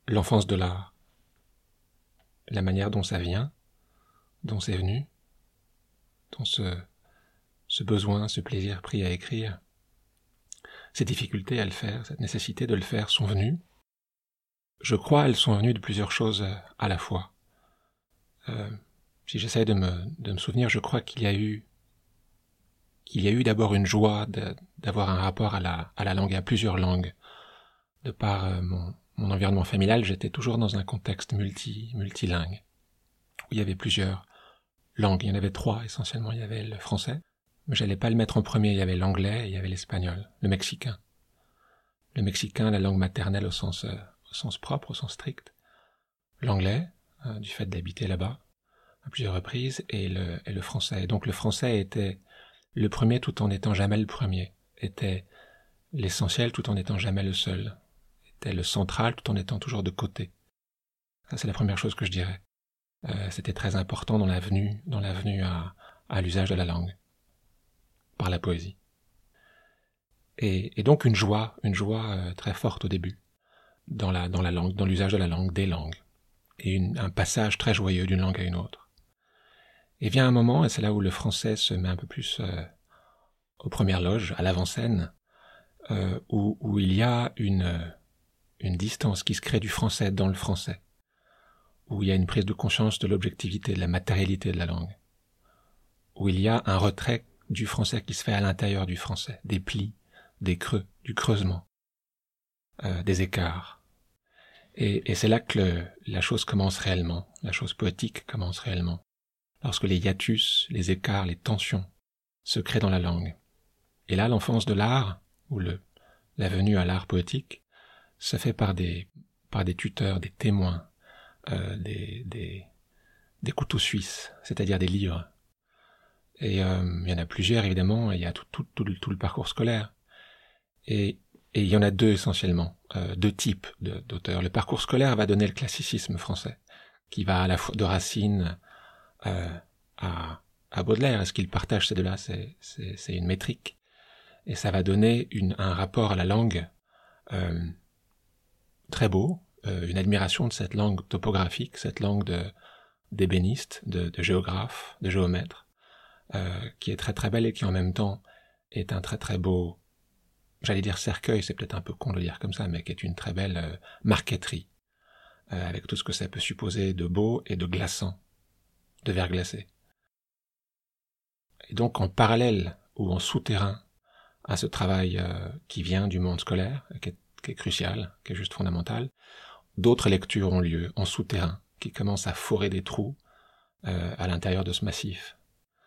l'enfance de l'art, la manière dont ça vient, dont c'est venu, dont ce besoin, ce plaisir pris à écrire, ces difficultés à le faire, cette nécessité de le faire sont venues. Je crois elles sont venues de plusieurs choses à la fois. Si j'essaie de me souvenir, je crois qu'il y a eu d'abord une joie d'avoir un rapport à la langue, à plusieurs langues. De par mon environnement familial, j'étais toujours dans un contexte multilingue, où il y avait plusieurs langues. Il y en avait 3 essentiellement. Il y avait le français, mais j'allais pas le mettre en premier. Il y avait l'anglais et il y avait l'espagnol, le mexicain. Le mexicain, la langue maternelle au sens propre, au sens strict. L'anglais, du fait d'habiter là-bas à plusieurs reprises, et le français. Et donc le français était le premier tout en n'étant jamais le premier, était l'essentiel tout en n'étant jamais le seul, était le central tout en étant toujours de côté. Ça, c'est la première chose que je dirais. C'était très important dans l'avenue à l'usage de la langue, par la poésie. Et donc une joie très forte au début, dans la langue, dans l'usage de la langue, des langues, et un passage très joyeux d'une langue à une autre. Et vient un moment, et c'est là où le français se met un peu plus aux premières loges, à l'avant-scène, où il y a une distance qui se crée du français dans le français, où il y a une prise de conscience de l'objectivité, de la matérialité de la langue, où il y a un retrait du français qui se fait à l'intérieur du français, des plis, des creux, du creusement, des écarts. Et c'est là que la chose commence réellement, la chose poétique commence réellement, lorsque les hiatus, les écarts, les tensions se créent dans la langue. Et là, l'enfance de l'art, ou la venue à l'art poétique, se fait par des tuteurs, des témoins, des couteaux suisses, c'est-à-dire des livres. Et il y en a plusieurs, évidemment, et il y a tout le parcours scolaire. Et il y en a 2 essentiellement, 2 types d'auteurs. Le parcours scolaire va donner le classicisme français, qui va à la fois de Racine à Baudelaire. Est-ce qu'ils partagent ces 2-là? C'est une métrique. Et ça va donner un rapport à la langue très beau, une admiration de cette langue topographique, cette langue d'ébéniste, de géographe, de géomètre, qui est très très belle et qui en même temps est un très très beau, j'allais dire cercueil, c'est peut-être un peu con de le dire comme ça, mais qui est une très belle marqueterie, avec tout ce que ça peut supposer de beau et de glaçant, de verglacé. Et donc en parallèle ou en souterrain à ce travail qui vient du monde scolaire, qui est crucial, qui est juste fondamental, d'autres lectures ont lieu en souterrain, qui commencent à forer des trous à l'intérieur de ce massif.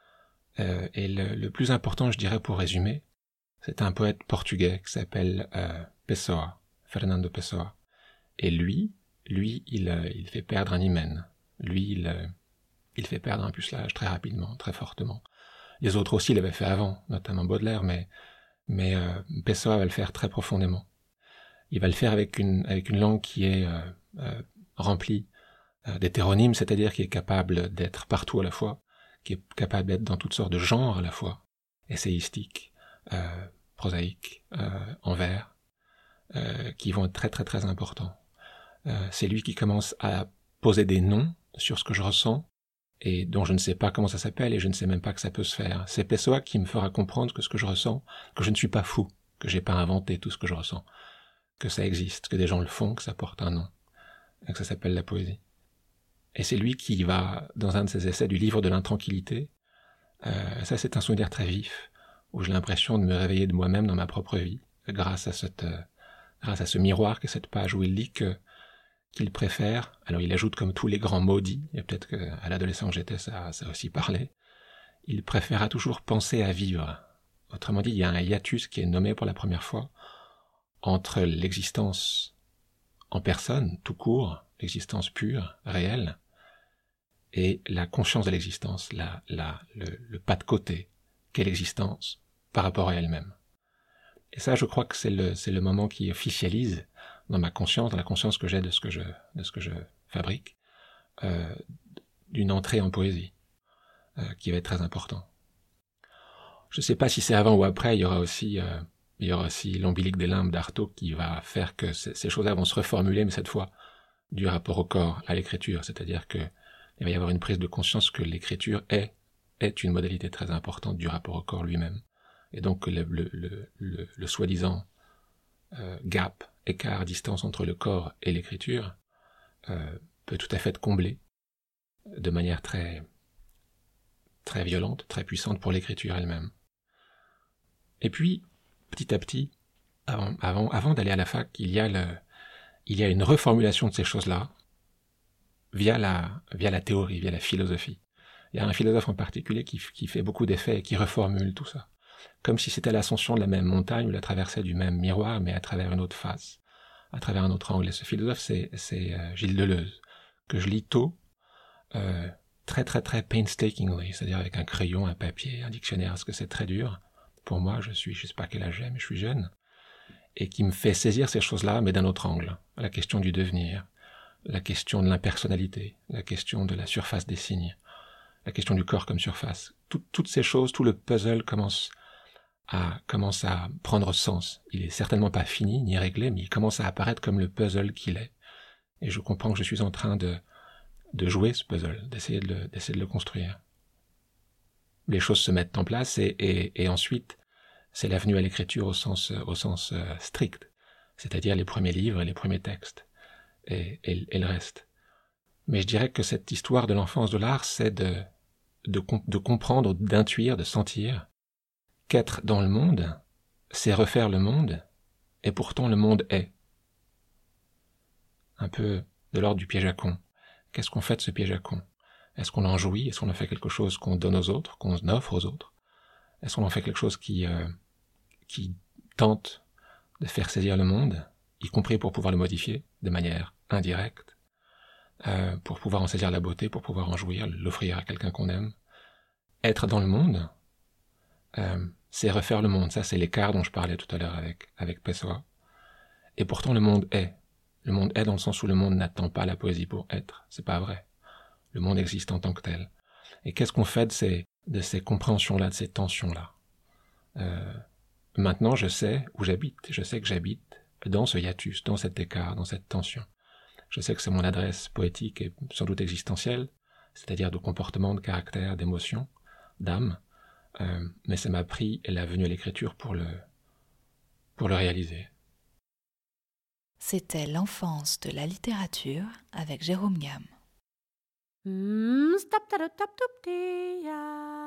Et le plus important, je dirais, pour résumer, c'est un poète portugais qui s'appelle Pessoa, Fernando Pessoa. Et lui, il fait perdre un hymen. Lui, il fait perdre un pucelage très rapidement, très fortement. Les autres aussi l'avaient fait avant, notamment Baudelaire, mais Pessoa va le faire très profondément. Il va le faire avec une langue qui est remplie d'hétéronymes, c'est-à-dire qui est capable d'être partout à la fois, qui est capable d'être dans toutes sortes de genres à la fois, essayistique, prosaïque, en vers, qui vont être très très très importants. C'est lui qui commence à poser des noms sur ce que je ressens, et dont je ne sais pas comment ça s'appelle, et je ne sais même pas que ça peut se faire. C'est Pessoa qui me fera comprendre que ce que je ressens, que je ne suis pas fou, que j'ai pas inventé tout ce que je ressens, que ça existe, que des gens le font, que ça porte un nom, et que ça s'appelle la poésie. Et c'est lui qui va, dans un de ses essais du livre de l'intranquillité, ça c'est un souvenir très vif, où j'ai l'impression de me réveiller de moi-même dans ma propre vie, grâce à ce miroir qu'est cette page où il dit qu'il préfère, alors il ajoute comme tous les grands maudits, et peut-être qu'à l'adolescent j'étais, ça a aussi parlé, il préféra toujours penser à vivre. Autrement dit, il y a un hiatus qui est nommé pour la première fois entre l'existence en personne, tout court, l'existence pure, réelle, et la conscience de l'existence, le pas de côté, qu'est l'existence par rapport à elle-même. Et ça, je crois que c'est le moment qui officialise dans ma conscience, dans la conscience que j'ai de ce que je fabrique, d'une entrée en poésie, qui va être très important. Je ne sais pas si c'est avant ou après, il y aura aussi l'ombilique des limbes d'Artaud qui va faire que ces choses-là vont se reformuler, mais cette fois du rapport au corps à l'écriture, c'est-à-dire que il va y avoir une prise de conscience que l'écriture est une modalité très importante du rapport au corps lui-même. Et donc le soi-disant gap, écart, distance entre le corps et l'écriture peut tout à fait être comblé de manière très, très violente, très puissante pour l'écriture elle-même. Et puis, petit à petit, avant d'aller à la fac, il y a une reformulation de ces choses-là via la théorie, via la philosophie. Il y a un philosophe en particulier qui fait beaucoup d'effets et qui reformule tout ça. Comme si c'était l'ascension de la même montagne ou la traversée du même miroir, mais à travers une autre face, à travers un autre angle. Et ce philosophe, c'est Gilles Deleuze, que je lis tôt, très très très painstakingly, c'est-à-dire avec un crayon, un papier, un dictionnaire, parce que c'est très dur. Pour moi, je sais pas quel âge j'ai, mais je suis jeune, et qui me fait saisir ces choses-là, mais d'un autre angle. La question du devenir, la question de l'impersonnalité, la question de la surface des signes, la question du corps comme surface. Toutes ces choses, tout le puzzle commence à prendre sens. Il est certainement pas fini ni réglé, mais il commence à apparaître comme le puzzle qu'il est. Et je comprends que je suis en train de jouer ce puzzle, d'essayer de le construire. Les choses se mettent en place et ensuite, c'est l'avenue à l'écriture au sens strict, c'est-à-dire les premiers livres et les premiers textes et le reste. Mais je dirais que cette histoire de l'enfance de l'art, c'est de comprendre, d'intuire, de sentir qu'être dans le monde, c'est refaire le monde, et pourtant le monde est. Un peu de l'ordre du piège à con. Qu'est-ce qu'on fait de ce piège à con? Est-ce qu'on en jouit? Est-ce qu'on en fait quelque chose qu'on donne aux autres, qu'on offre aux autres? Est-ce qu'on en fait quelque chose qui tente de faire saisir le monde, y compris pour pouvoir le modifier de manière indirecte, pour pouvoir en saisir la beauté, pour pouvoir en jouir, l'offrir à quelqu'un qu'on aime? Être dans le monde, c'est refaire le monde. Ça, c'est l'écart dont je parlais tout à l'heure avec Pessoa. Et pourtant, le monde est. Le monde est dans le sens où le monde n'attend pas la poésie pour être. C'est pas vrai. Le monde existe en tant que tel. Et qu'est-ce qu'on fait de ces compréhensions-là, de ces tensions-là? Maintenant, je sais où j'habite. Je sais que j'habite dans ce hiatus, dans cet écart, dans cette tension. Je sais que c'est mon adresse poétique et sans doute existentielle, c'est-à-dire de comportement, de caractère, d'émotion, d'âme. Mais ça m'a pris la venue à l'écriture pour le réaliser. C'était l'enfance de la littérature avec Jérôme Gamme.